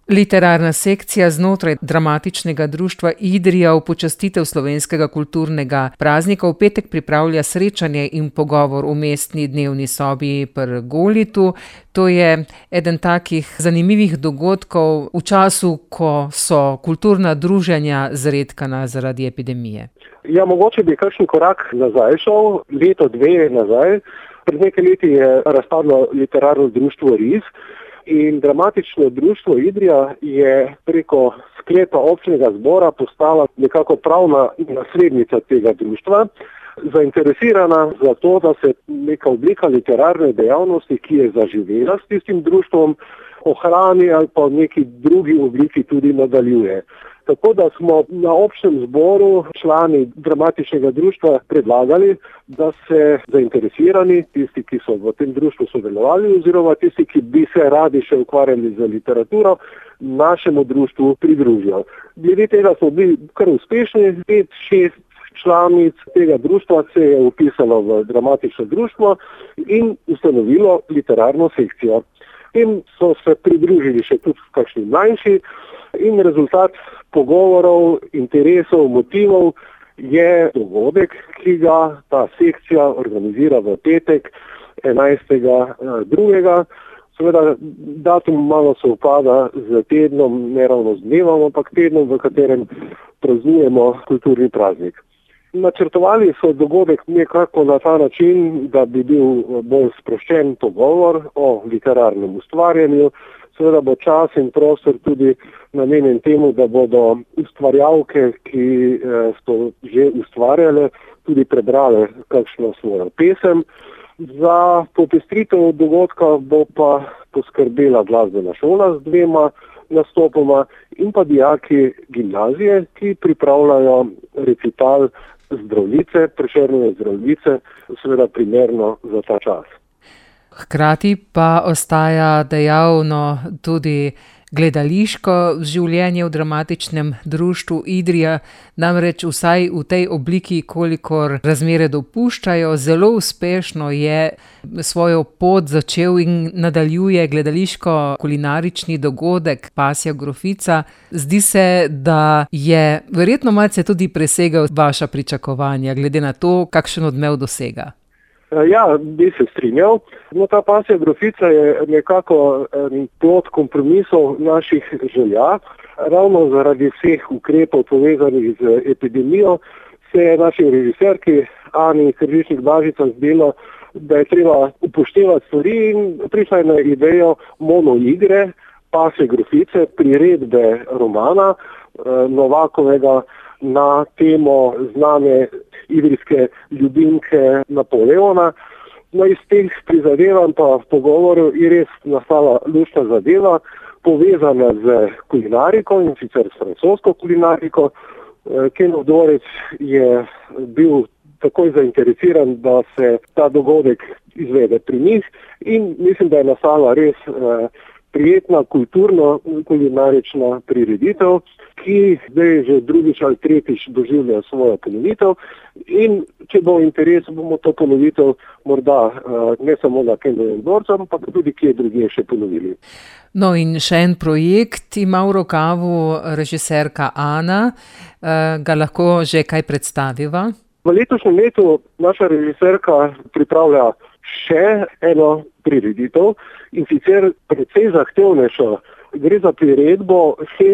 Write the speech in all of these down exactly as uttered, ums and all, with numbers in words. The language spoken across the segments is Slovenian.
Literarna sekcija znotraj Dramatičnega društva Idrija v počastitev slovenskega kulturnega praznika v petek pripravlja srečanje in pogovor v mestni dnevni sobi pri Golitu. To je eden takih zanimivih dogodkov v času, ko so kulturna druženja zredkana zaradi epidemije. Ja, mogoče bi kakšen korak nazaj šel, leto, dve nazaj. Pred nekaj leti je razpadlo literarno društvo Riz in Dramatično društvo Idrija je preko sklepa občnega zbora postala nekako pravna naslednica tega društva, zainteresirana za to, da se neka oblika literarne dejavnosti, ki je zaživela s tistim društvom, ohrani ali pa v neki drugi obliki tudi nadaljuje. Tako da smo na občnem zboru člani Dramatičnega društva predlagali, da se zainteresirani, tisti, ki so v tem društvu sodelovali, oziroma tisti, ki bi se radi še ukvarjali z literaturo, našemu društvu pridružijo. Glede tega smo bili kar uspešni, pet, šest članic tega društva se je vpisalo v Dramatično društvo in ustanovilo literarno sekcijo. Tem so se pridružili še tudi kakšni manjši in rezultat pogovorov, interesov, motivov je dogodek, ki ga ta sekcija organizira v petek enajstega drugega Seveda datum malo se upada z tednom, ne ravno z dnevom, ampak tednom, v katerem praznujemo kulturni praznik. Načrtovali so dogodek nekako na ta način, da bi bil bolj sproščen pogovor o literarnem ustvarjanju. Seveda bo čas in prostor tudi namenjen temu, da bodo ustvarjalke, ki so že ustvarjale, tudi prebrale kakšno svojo pesem. Za popestritev dogodka bo pa poskrbela glasbena šola z dvema nastopoma in pa dijaki gimnazije, ki pripravljajo recital Zdravljice, Prešernove Zdravljice, seveda primerno za ta čas. Hkrati pa ostaja dejavno tudi gledališko življenje v Dramatičnem društvu Idrija, namreč vsaj v tej obliki, kolikor razmere dopuščajo, zelo uspešno je svojo pot začel in nadaljuje gledališko-kulinarični dogodek Pasja grofica. Zdi se, da je verjetno malce tudi presegel vaša pričakovanja, glede na to, kakšen odmev dosega. Ja, bi se strinjal. No, ta Pasja grofica je nekako plod kompromisov naših želja. Ravno zaradi vseh ukrepov povezanih z epidemijo se je naši režiserki Ani Kržišnik-Blažica zdelo, da je treba upoštevati stvari in prišla je na idejo monoigre Pasje grofice, priredbe romana Novakovega na temo znane idrijske ljubimke Napoleona. No, iz teh prizadevanj pa v pogovoru je res nastala luštna zadeva, povezana z kulinariko in sicer s francosko kulinariko. Kenov dvorec je bil takoj zainteresiran, da se ta dogodek izvede pri njih in mislim, da je nastala res eh, prijetna kulturno-kulinarična prireditev, ki zdaj že drugič ali tretjič doživlja svojo ponovitev in če bo interes, bomo to ponovitev morda ne samo na Kenovem dvorcu, ampak tudi kje drugje še ponovili. No in še en projekt ima v rokavu režiserka Ana, ga lahko že kaj predstaviva? V letošnjem letu naša režiserka pripravlja še eno prireditev in sicer precej zahtevnejšo. Gre za priredbo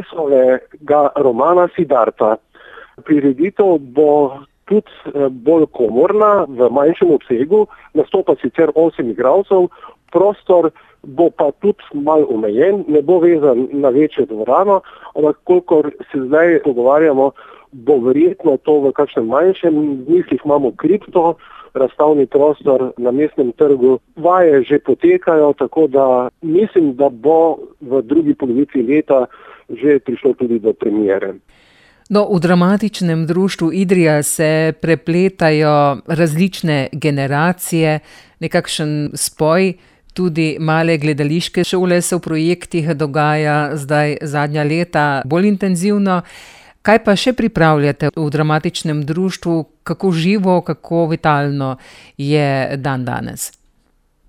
Hesovega romana Siddharta. Prireditev bo tudi bolj komorna, v manjšem obsegu, nastopa sicer osem igralcev, prostor bo pa tudi malo omejen, ne bo vezan na večjo dvorano, ampak kolikor se zdaj pogovarjamo, bo verjetno to v kakšnem manjšem, v mislih imamo kripto, razstavni prostor na Mestnem trgu. Vaje že potekajo, tako da mislim, da bo v drugi polovici leta že prišlo tudi do premiere. No, v Dramatičnem društvu Idrija se prepletajo različne generacije, nekakšen spoj, tudi male gledališke šole se v projektih dogaja zdaj zadnja leta bolj intenzivno. Kaj pa še pripravljate v Dramatičnem društvu, kako živo, kako vitalno je dan danes?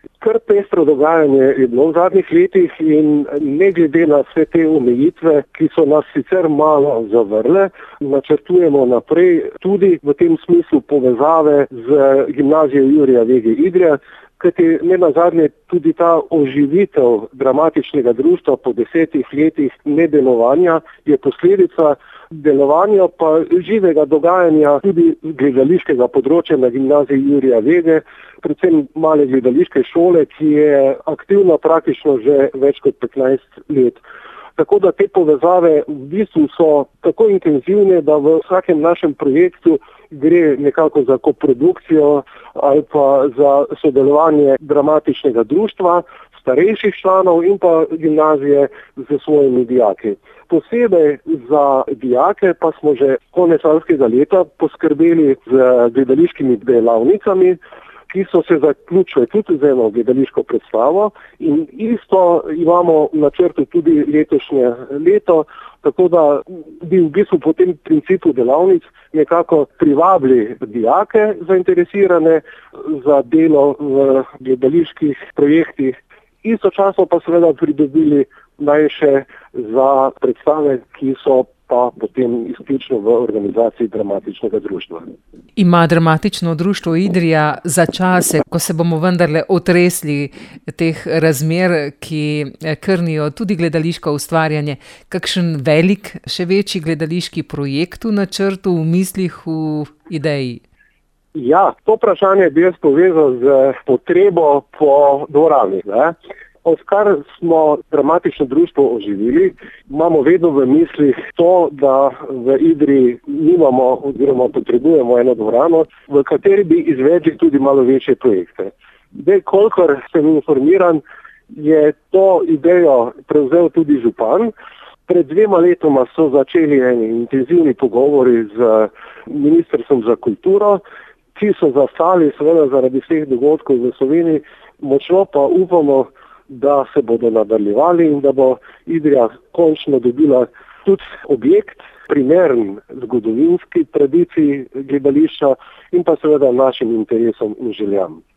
Kar pestro dogajanje je bilo v zadnjih letih in ne glede na vse te omejitve, ki so nas sicer malo zavrle, načrtujemo naprej tudi v tem smislu povezave z gimnazijo Jurija Vege Idrija, kajti ne nazadnje tudi ta oživitev dramatičnega društva po desetih letih nedelovanja je posledica delovanja pa živega dogajanja tudi gledališkega področja na gimnaziji Jurija Vege, predvsem male gledališke šole, ki je aktivna praktično že več kot petnajst let. Tako da te povezave v bistvu so tako intenzivne, da v vsakem našem projektu gre nekako za koprodukcijo ali pa za sodelovanje dramatičnega društva, starejših članov in pa gimnazije z svojimi dijaki. Posebej za dijake pa smo že konec lanskega leta poskrbeli z gledališkimi delavnicami, ki so se zaključile tudi z eno gledališko predstavo in isto imamo v načrtu tudi letošnje leto, tako da bi v bistvu po tem principu delavnic nekako privabili dijake zainteresirane za delo v gledaliških projektih, istočasno pa seveda pridobili mlajše za predstave, ki so pa potem izključno v organizaciji dramatičnega društva. Ima dramatično društvo Idrija za čase, ko se bomo vendarle otresli teh razmer, ki krnijo tudi gledališko ustvarjanje, kakšen velik, še večji gledališki projekt v načrtu, v mislih, v ideji? Ja, to vprašanje bi jaz povezal z potrebo po dvorani, ne? Odkar smo dramatično društvo oživili, imamo vedno v mislih to, da v Idriji nimamo oziroma potrebujemo eno dvorano, v kateri bi izvedli tudi malo večje projekte. Zdaj, kolikor sem informiran, je to idejo prevzel tudi župan. Pred dvema letoma so začeli eni intenzivni pogovori z Ministrstvom za kulturo, ki so zastali seveda zaradi vseh dogodkov v Sloveniji, močno pa upamo, da se bodo nadaljevali in da bo Idrija končno dobila tudi objekt, primeren zgodovinski tradiciji gledališča in pa seveda našim interesom in željam.